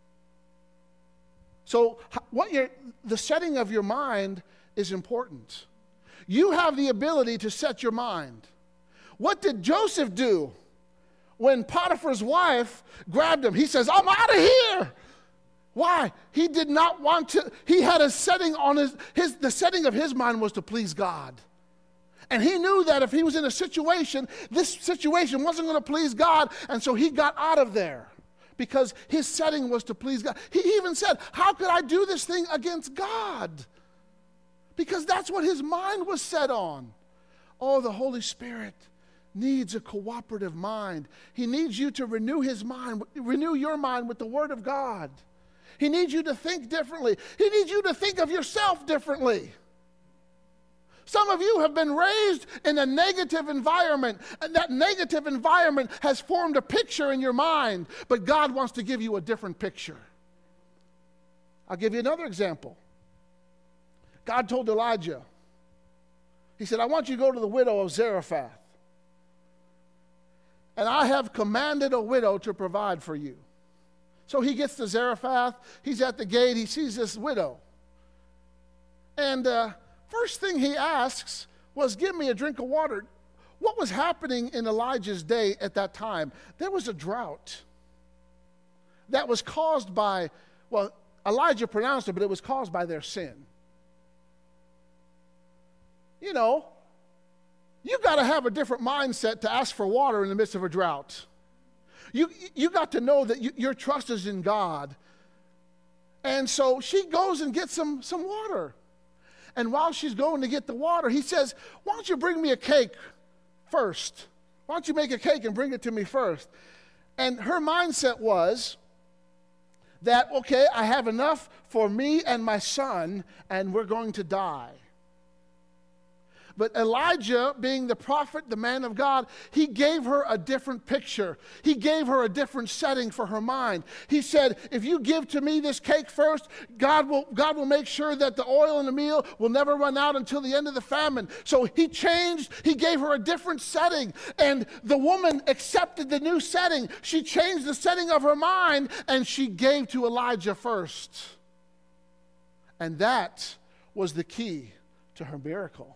Speaker 1: So the setting of your mind is important. You have the ability to set your mind. What did Joseph do when Potiphar's wife grabbed him? He says, I'm out of here. Why? He did not want to. He had a setting on the setting of his mind was to please God. And he knew that if he was in a situation, this situation wasn't going to please God, and so he got out of there because his setting was to please God. He even said, how could I do this thing against God? Because that's what his mind was set on. Oh, the Holy Spirit needs a cooperative mind. He needs you to renew his mind, renew your mind with the Word of God. He needs you to think differently. He needs you to think of yourself differently. Some of you have been raised in a negative environment, and that negative environment has formed a picture in your mind, but God wants to give you a different picture. I'll give you another example. God told Elijah, he said, I want you to go to the widow of Zarephath, and I have commanded a widow to provide for you. So he gets to Zarephath, he's at the gate, he sees this widow. And first thing he asks was, give me a drink of water. What was happening in Elijah's day at that time? There was a drought that was caused by, well, Elijah pronounced it, but it was caused by their sin. You know, you got to have a different mindset to ask for water in the midst of a drought. You got to know that your trust is in God. And so she goes and gets some water. And while she's going to get the water, he says, why don't you bring me a cake first? Why don't you make a cake and bring it to me first? And her mindset was that, okay, I have enough for me and my son, and we're going to die. But Elijah, being the prophet, the man of God, he gave her a different picture. He gave her a different setting for her mind. He said, if you give to me this cake first, God will make sure that the oil in the meal will never run out until the end of the famine. So he gave her a different setting. And the woman accepted the new setting. She changed the setting of her mind, and she gave to Elijah first. And that was the key to her miracle.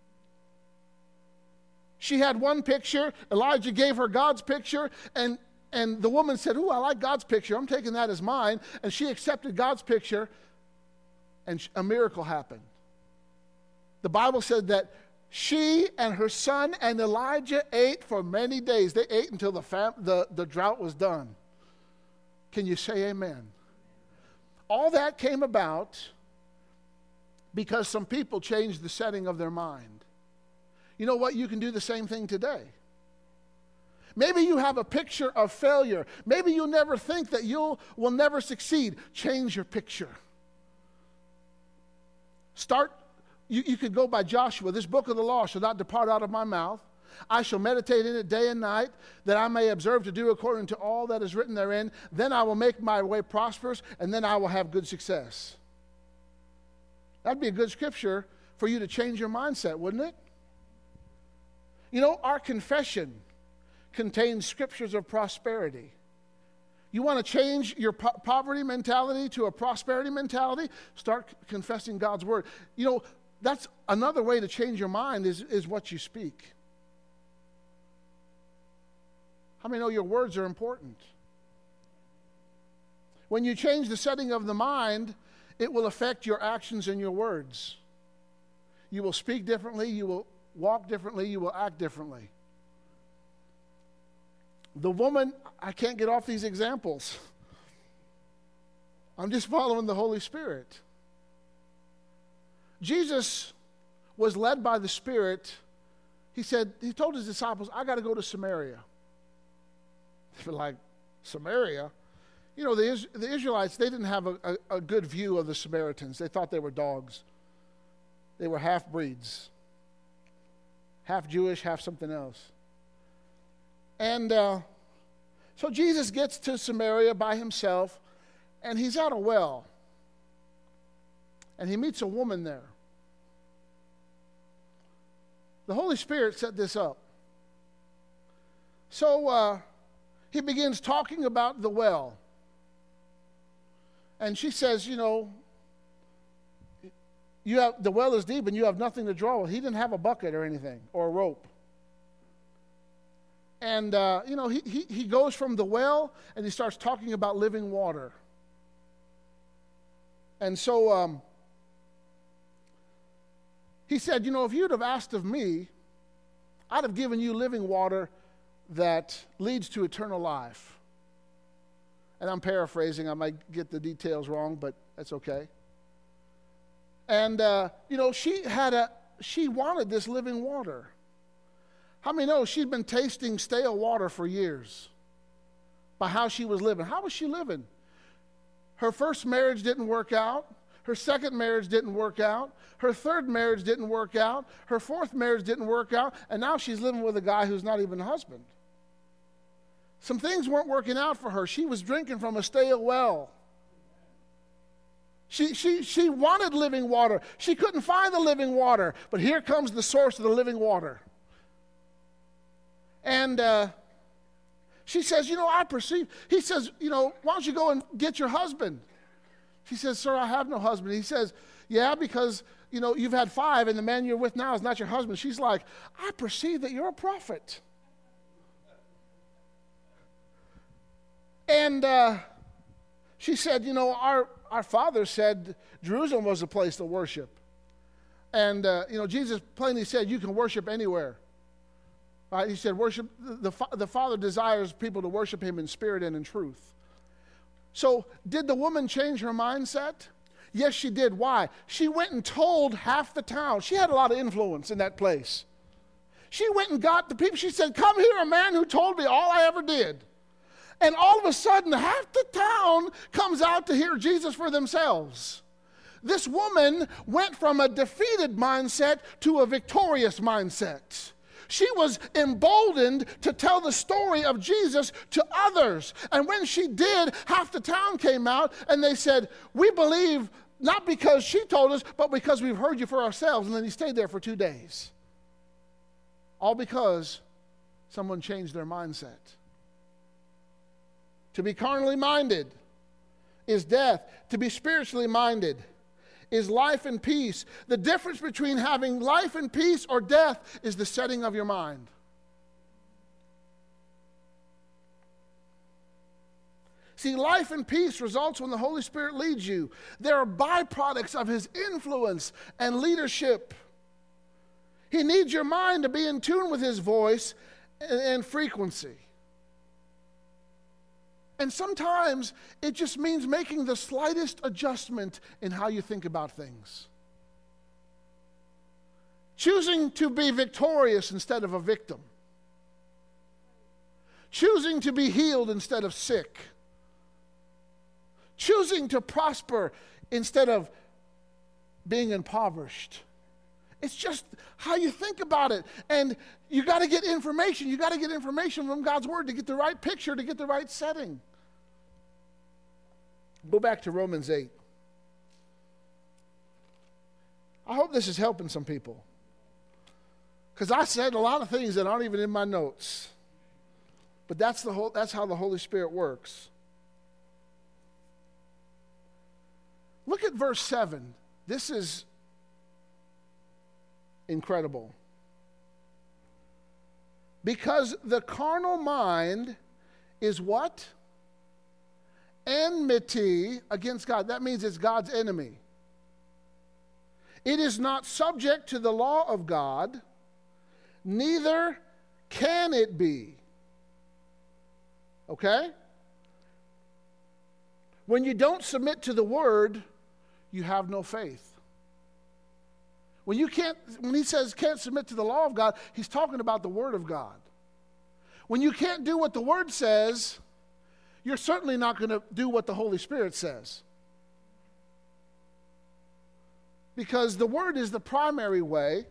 Speaker 1: She had one picture. Elijah gave her God's picture, and the woman said, ooh, I like God's picture. I'm taking that as mine. And she accepted God's picture, and a miracle happened. The Bible said that she and her son and Elijah ate for many days. They ate until the drought was done. Can you say amen? All that came about because some people changed the setting of their mind. You know what? You can do the same thing today. Maybe you have a picture of failure. Maybe you never think that you will never succeed. Change your picture. You could go by Joshua. This book of the law shall not depart out of my mouth, I shall meditate in it day and night, that I may observe to do according to all that is written therein. Then I will make my way prosperous, and then I will have good success. That'd be a good scripture for you to change your mindset, wouldn't it? You know, our confession contains scriptures of prosperity. You want to change your poverty mentality to a prosperity mentality? Start confessing God's word. You know, that's another way to change your mind is what you speak. How many know your words are important? When you change the setting of the mind, it will affect your actions and your words. You will speak differently, you will walk differently, you will act differently. The woman, I can't get off these examples. I'm just following the Holy Spirit. Jesus was led by the Spirit. He told his disciples, I got to go to Samaria. They were like, Samaria? You know, the Israelites, they didn't have a good view of the Samaritans. They thought they were dogs. They were half-breeds. Half Jewish, half something else. And so Jesus gets to Samaria by himself, and he's at a well. And he meets a woman there. The Holy Spirit set this up. So he begins talking about the well. And she says, you know, the well is deep and you have nothing to draw with. He didn't have a bucket or anything, or a rope. And, you know, he goes from the well and he starts talking about living water. And so he said, you know, if you'd have asked of me, I'd have given you living water that leads to eternal life. And I'm paraphrasing. I might get the details wrong, but that's okay. And, you know, she wanted this living water. How many know she'd been tasting stale water for years by how she was living? How was she living? Her first marriage didn't work out. Her second marriage didn't work out. Her third marriage didn't work out. Her fourth marriage didn't work out. And now she's living with a guy who's not even a husband. Some things weren't working out for her. She was drinking from a stale well. She wanted living water. She couldn't find the living water. But here comes the source of the living water. And she says, you know, I perceive. He says, you know, why don't you go and get your husband? She says, sir, I have no husband. He says, yeah, because, you know, you've had 5 and the man you're with now is not your husband. She's like, I perceive that you're a prophet. And she said, you know, our father said Jerusalem was a place to worship. And, you know, Jesus plainly said you can worship anywhere. Right? He said worship. The Father desires people to worship him in spirit and in truth. So did the woman change her mindset? Yes, she did. Why? She went and told half the town. She had a lot of influence in that place. She went and got the people. She said, come here, a man who told me all I ever did. And all of a sudden, half the town comes out to hear Jesus for themselves. This woman went from a defeated mindset to a victorious mindset. She was emboldened to tell the story of Jesus to others. And when she did, half the town came out and they said, we believe not because she told us, but because we've heard you for ourselves. And then he stayed there for 2 days. All because someone changed their mindset. To be carnally minded is death. To be spiritually minded is life and peace. The difference between having life and peace or death is the setting of your mind. See, life and peace results when the Holy Spirit leads you. They are byproducts of his influence and leadership. He needs your mind to be in tune with his voice and frequency. And sometimes it just means making the slightest adjustment in how you think about things. Choosing to be victorious instead of a victim. Choosing to be healed instead of sick. Choosing to prosper instead of being impoverished. It's just how you think about it. And you got to get information. You got to get information from God's Word to get the right picture, to get the right setting. Go back to Romans 8. I hope this is helping some people. Because I said a lot of things that aren't even in my notes. But that's how the Holy Spirit works. Look at verse 7. This is incredible. Because the carnal mind is what? Enmity against God. That means it's God's enemy. It is not subject to the law of God, neither can it be. Okay? When you don't submit to the Word, you have no faith. When he says can't submit to the law of God, he's talking about the Word of God. When you can't do what the Word says, you're certainly not going to do what the Holy Spirit says. Because the Word is the primary way.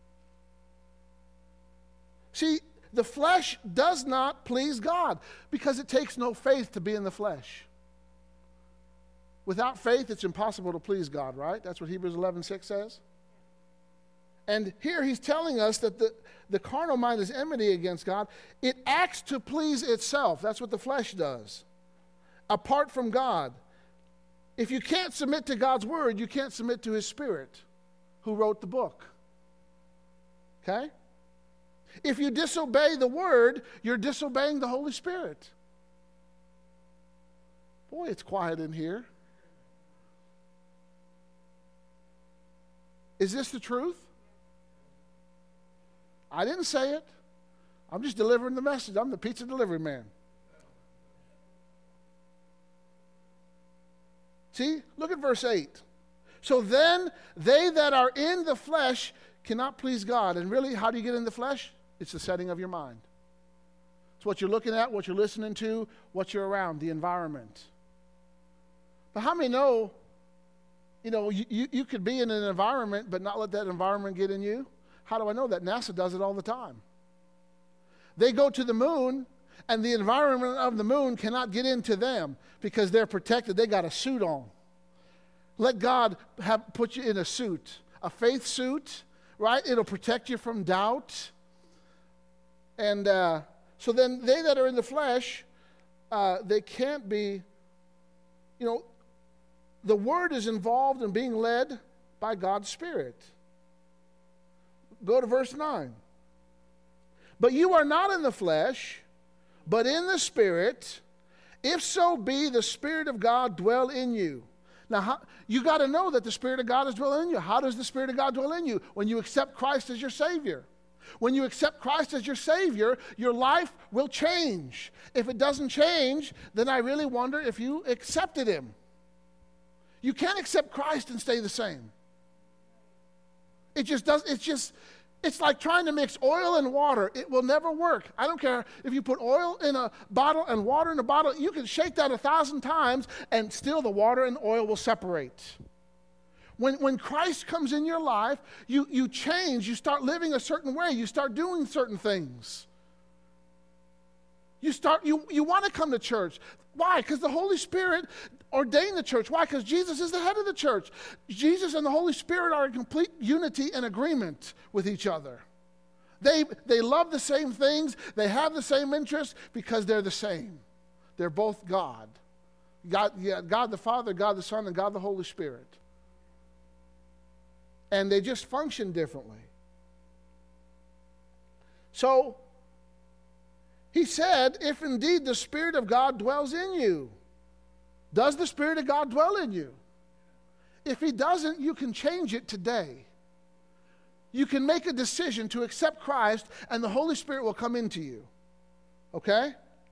Speaker 1: See, the flesh does not please God because it takes no faith to be in the flesh. Without faith, it's impossible to please God, right? That's what Hebrews 11:6 says. And here he's telling us that the carnal mind is enmity against God. It acts to please itself. That's what the flesh does. Apart from God. If you can't submit to God's Word, you can't submit to His Spirit, who wrote the book. Okay? If you disobey the Word, you're disobeying the Holy Spirit. Boy, it's quiet in here. Is this the truth? I didn't say it. I'm just delivering the message. I'm the pizza delivery man. See, look at verse 8. So then they that are in the flesh cannot please God. And really, how do you get in the flesh? It's the setting of your mind. It's what you're looking at, what you're listening to, what you're around, the environment. But how many know, you could be in an environment but not let that environment get in you? How do I know that? NASA does it all the time. They go to the moon, and the environment of the moon cannot get into them because they're protected. They got a suit on. Let God put you in a suit, a faith suit, right? It'll protect you from doubt. And so then they that are in the flesh, they can't be, the Word is involved in being led by God's Spirit. Go to verse 9. But you are not in the flesh, but in the Spirit, if so be the Spirit of God dwell in you. Now, you got to know that the Spirit of God is dwelling in you. How does the Spirit of God dwell in you? When you accept Christ as your Savior. When you accept Christ as your Savior, your life will change. If it doesn't change, then I really wonder if you accepted Him. You can't accept Christ and stay the same. It just does. It's like trying to mix oil and water. It will never work. I don't care if you put oil in a bottle and water in a bottle. You can shake that 1,000 times and still the water and oil will separate. When Christ comes in your life, you change. You start living a certain way. You start doing certain things. You want to come to church. Why? Because the Holy Spirit ordained the church. Why? Because Jesus is the head of the church. Jesus and the Holy Spirit are in complete unity and agreement with each other. They love the same things. They have the same interests because they're the same. They're both God. God the Father, God the Son, and God the Holy Spirit. And they just function differently. So, he said, if indeed the Spirit of God dwells in you. Does the Spirit of God dwell in you? If He doesn't, you can change it today. You can make a decision to accept Christ, and the Holy Spirit will come into you. Okay?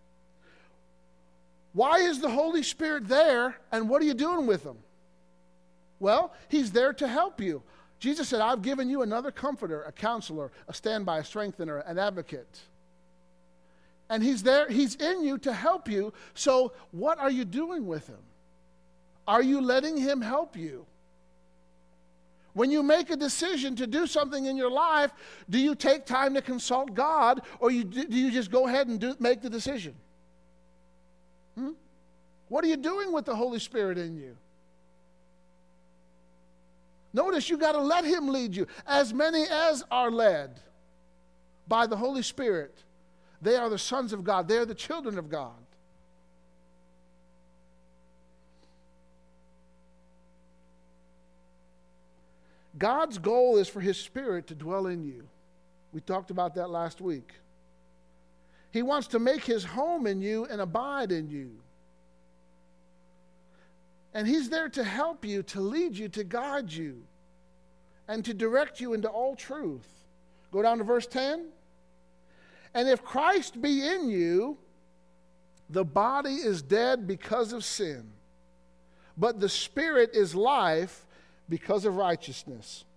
Speaker 1: Why is the Holy Spirit there, and what are you doing with Him? Well, He's there to help you. Jesus said, I've given you another comforter, a counselor, a standby, a strengthener, an advocate. And He's there, He's in you to help you. So what are you doing with Him? Are you letting Him help you? When you make a decision to do something in your life, do you take time to consult God, or do you just go ahead and make the decision? What are you doing with the Holy Spirit in you? Notice you got to let Him lead you. As many as are led by the Holy Spirit, they are the sons of God. They are the children of God. God's goal is for His Spirit to dwell in you. We talked about that last week. He wants to make His home in you and abide in you. And He's there to help you, to lead you, to guide you, and to direct you into all truth. Go down to verse 10. And if Christ be in you, the body is dead because of sin, but the Spirit is life because of righteousness.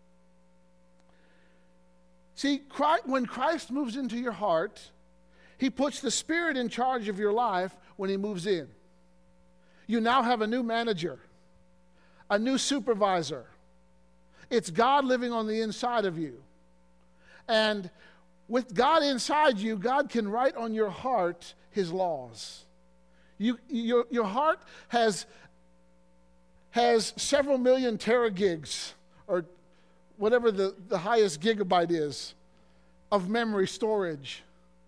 Speaker 1: See, when Christ moves into your heart, He puts the Spirit in charge of your life when He moves in. You now have a new manager, a new supervisor. It's God living on the inside of you. And with God inside you, God can write on your heart His laws. Your heart has several million teragigs, or whatever the highest gigabyte is, of memory storage.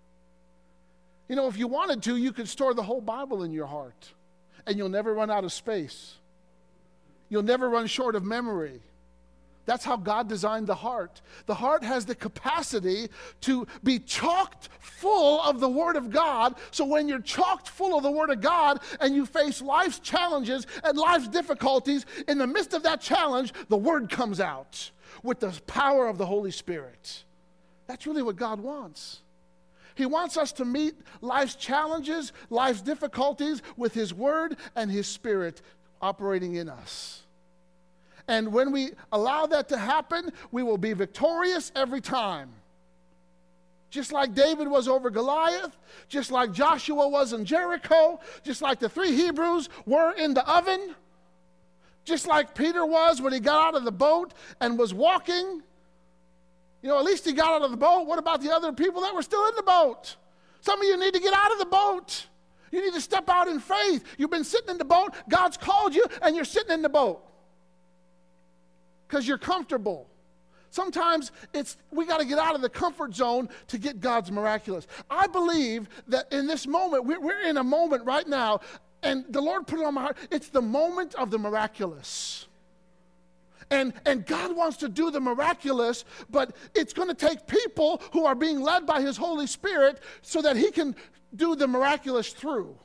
Speaker 1: You know, if you wanted to, you could store the whole Bible in your heart, and you'll never run out of space. You'll never run short of memory. That's how God designed the heart. The heart has the capacity to be chocked full of the Word of God. So when you're chocked full of the Word of God and you face life's challenges and life's difficulties, in the midst of that challenge, the Word comes out with the power of the Holy Spirit. That's really what God wants. He wants us to meet life's challenges, life's difficulties with His Word and His Spirit operating in us. And when we allow that to happen, we will be victorious every time. Just like David was over Goliath, just like Joshua was in Jericho, just like the 3 Hebrews were in the oven, just like Peter was when he got out of the boat and was walking. You know, at least he got out of the boat. What about the other people that were still in the boat? Some of you need to get out of the boat. You need to step out in faith. You've been sitting in the boat. God's called you, and you're sitting in the boat because you're comfortable. Sometimes we got to get out of the comfort zone to get God's miraculous. I believe that in this moment, we're in a moment right now, and the Lord put it on my heart. It's the moment of the miraculous. And God wants to do the miraculous, but it's going to take people who are being led by His Holy Spirit so that He can do the miraculous through.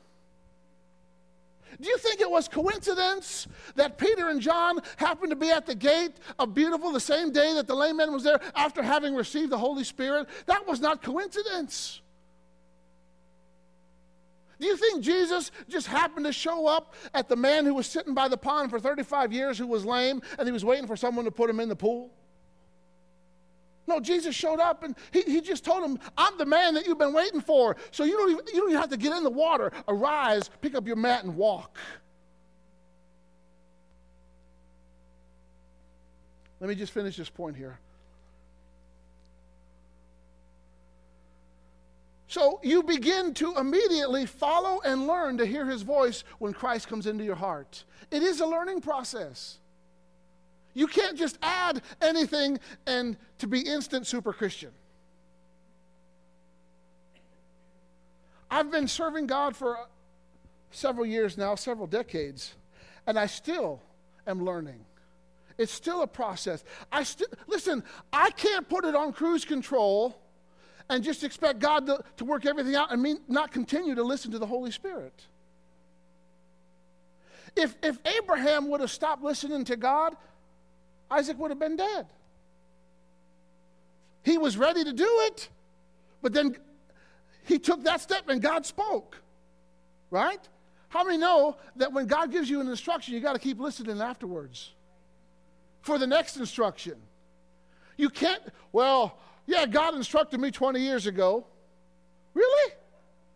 Speaker 1: Do you think it was coincidence that Peter and John happened to be at the gate of Beautiful the same day that the lame man was there after having received the Holy Spirit? That was not coincidence. Do you think Jesus just happened to show up at the man who was sitting by the pond for 35 years who was lame and he was waiting for someone to put him in the pool? No, Jesus showed up and he just told him, I'm the man that you've been waiting for. So you don't even have to get in the water. Arise, pick up your mat and walk. Let me just finish this point here. So you begin to immediately follow and learn to hear His voice when Christ comes into your heart. It is a learning process. You can't just add anything and to be instant super Christian. I've been serving God for several years now, several decades, and I still am learning. It's still a process. Listen, I can't put it on cruise control and just expect God to work everything out and not continue to listen to the Holy Spirit. If Abraham would have stopped listening to God, Isaac would have been dead. He was ready to do it, but then he took that step and God spoke. Right? How many know that when God gives you an instruction, you got to keep listening afterwards for the next instruction? You can't, well, yeah, God instructed me 20 years ago. Really?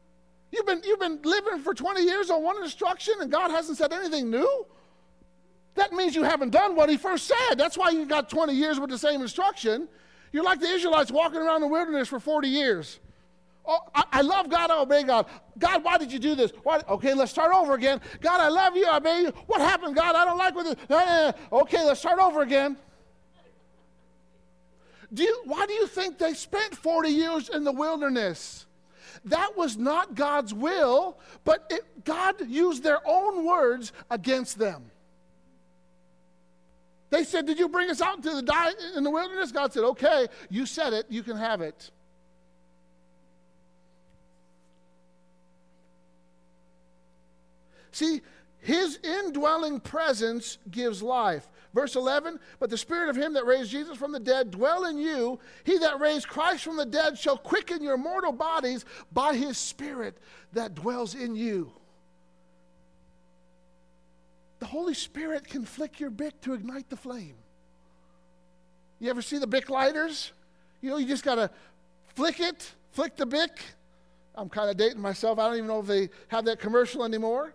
Speaker 1: You've been living for 20 years on one instruction and God hasn't said anything new? that means you haven't done what he first said. That's why you got 20 years with the same instruction. You're like the Israelites walking around the wilderness for 40 years. Oh, I love God, I obey God. God, why did you do this? Why? Okay, let's start over again. God, I love you, I obey you. What happened, God? I don't like what this. Okay, let's start over again. Why do you think they spent 40 years in the wilderness? That was not God's will, but God used their own words against them. They said, did you bring us out to die in the wilderness? God said, okay, you said it, you can have it. See, his indwelling presence gives life. Verse 11, but the Spirit of him that raised Jesus from the dead dwell in you. He that raised Christ from the dead shall quicken your mortal bodies by his Spirit that dwells in you. The Holy Spirit can flick your Bic to ignite the flame. You ever see the Bic lighters? You know, you just got to flick the Bic. I'm kind of dating myself. I don't even know if they have that commercial anymore.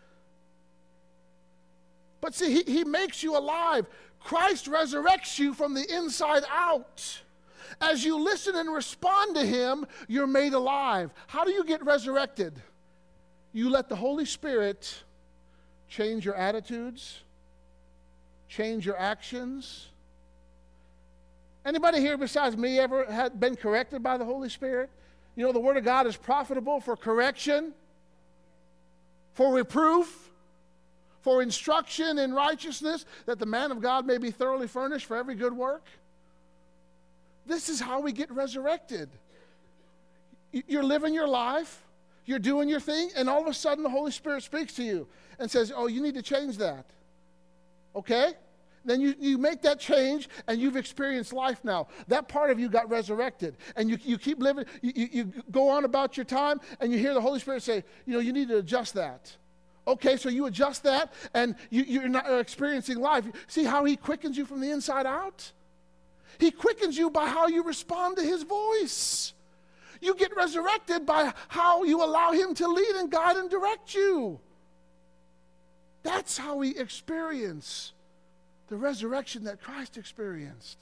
Speaker 1: But see, he makes you alive. Christ resurrects you from the inside out. As you listen and respond to him, you're made alive. How do you get resurrected? You let the Holy Spirit change your attitudes, change your actions. Anybody here besides me ever had been corrected by the Holy Spirit? You know, the Word of God is profitable for correction, for reproof, for instruction in righteousness, that the man of God may be thoroughly furnished for every good work. This is how we get resurrected. You're living your life, you're doing your thing, and all of a sudden the Holy Spirit speaks to you and says, oh, you need to change that. Okay? Then you make that change, and you've experienced life now. That part of you got resurrected. And you keep living, you go on about your time, and you hear the Holy Spirit say, you know, you need to adjust that. Okay, so you adjust that, and you're not experiencing life. See how he quickens you from the inside out? He quickens you by how you respond to his voice. You get resurrected by how you allow him to lead and guide and direct you. That's how we experience the resurrection that Christ experienced.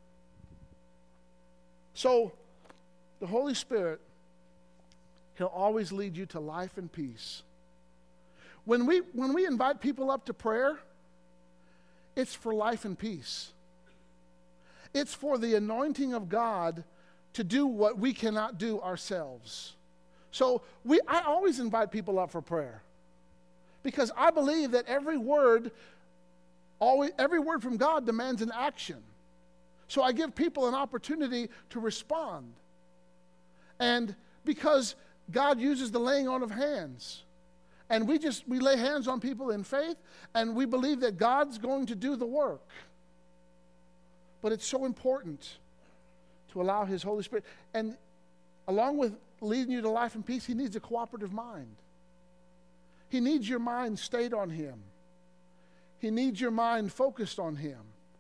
Speaker 1: So, the Holy Spirit, he'll always lead you to life and peace. When we invite people up to prayer, it's for life and peace. It's for the anointing of God to do what we cannot do ourselves. So I always invite people up for prayer, because I believe that every word from God demands an action. So I give people an opportunity to respond. And because God uses the laying on of hands, and we lay hands on people in faith, and we believe that God's going to do the work. But it's so important to allow his Holy Spirit. And along with leading you to life and peace, he needs a cooperative mind. He needs your mind stayed on him. He needs your mind focused on him.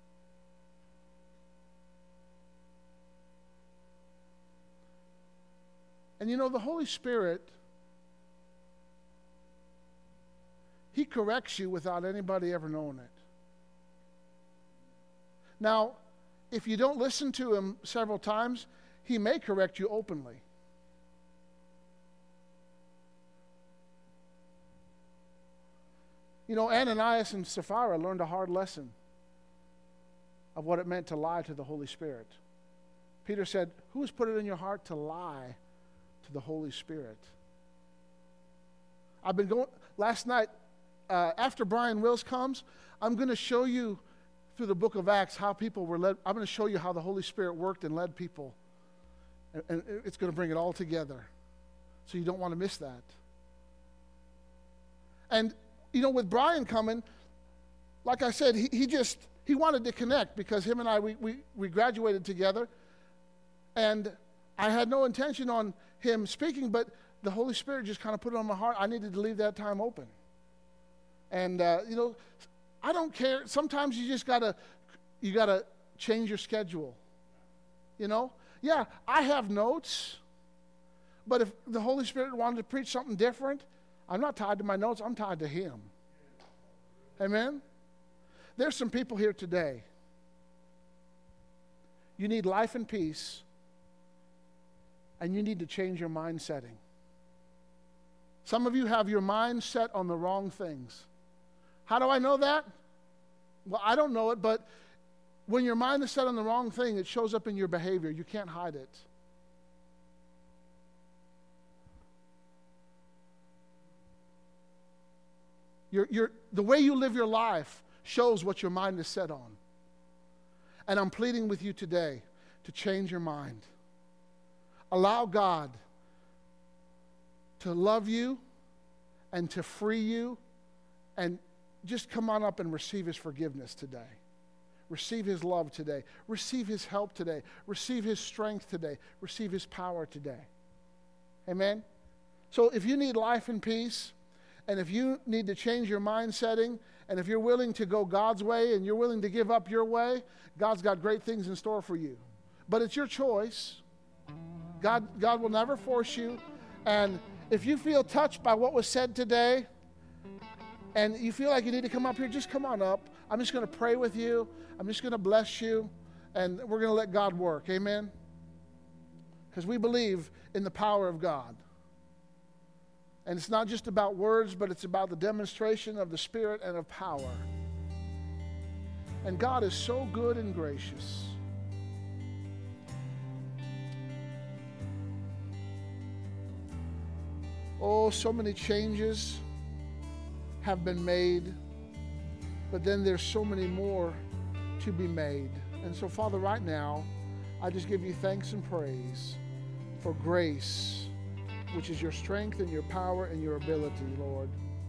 Speaker 1: And you know, the Holy Spirit, he corrects you without anybody ever knowing it. Now, if you don't listen to him several times, he may correct you openly. You know, Ananias and Sapphira learned a hard lesson of what it meant to lie to the Holy Spirit. Peter said, who has put it in your heart to lie to the Holy Spirit? I've been going, last night, after Brian Wills comes, I'm going to show you through the book of Acts how people were led. I'm going to show you how the Holy Spirit worked and led people. And it's going to bring it all together. So you don't want to miss that. And, you know, with Brian coming, like I said, he wanted to connect, because him and I, we graduated together. And I had no intention on him speaking, but the Holy Spirit just kind of put it on my heart. I needed to leave that time open. And, you know, I don't care. Sometimes you just gotta change your schedule. You know? Yeah, I have notes, but if the Holy Spirit wanted to preach something different, I'm not tied to my notes. I'm tied to him. Amen? There's some people here today. You need life and peace, and you need to change your mind setting. Some of you have your mind set on the wrong things. How do I know that? Well, I don't know it, but when your mind is set on the wrong thing, it shows up in your behavior. You can't hide it. The way you live your life shows what your mind is set on. And I'm pleading with you today to change your mind. Allow God to love you and to free you, and just come on up and receive His forgiveness today. Receive His love today. Receive His help today. Receive His strength today. Receive His power today. Amen? So if you need life and peace, and if you need to change your mind setting, and if you're willing to go God's way and you're willing to give up your way, God's got great things in store for you. But it's your choice. God will never force you. And if you feel touched by what was said today, and you feel like you need to come up here, just come on up. I'm just going to pray with you. I'm just going to bless you. And we're going to let God work. Amen? Because we believe in the power of God. And it's not just about words, but it's about the demonstration of the Spirit and of power. And God is so good and gracious. Oh, so many changes have been made, but then there's so many more to be made. And so, Father, right now, I just give you thanks and praise for grace, which is your strength and your power and your ability, Lord,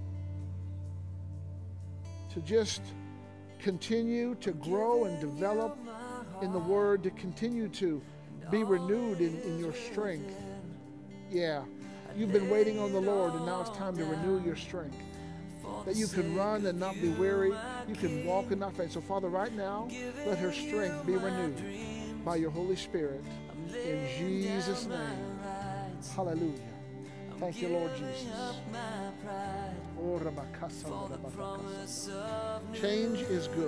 Speaker 1: to just continue to grow and develop in the Word, to continue to be renewed in your strength. Yeah, you've been waiting on the Lord, and now it's time to renew your strength, that you can run and not be weary, you can walk and not faint. So, Father, right now, let her strength be renewed by your Holy Spirit. In Jesus' name, hallelujah. Thank you, Lord Jesus. Change is good.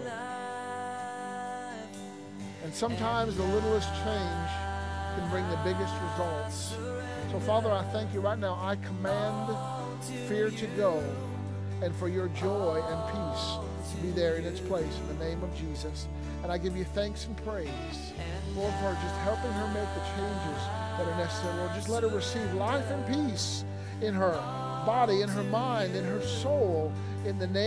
Speaker 1: And sometimes the littlest change can bring the biggest results. So, Father, I thank you right now. I command fear to go, and for your joy and peace to be there in its place in the name of Jesus. And I give you thanks and praise, Lord, for just helping her make the changes that are necessary. Lord, just let her receive life and peace in her body, in her mind, in her soul, in the name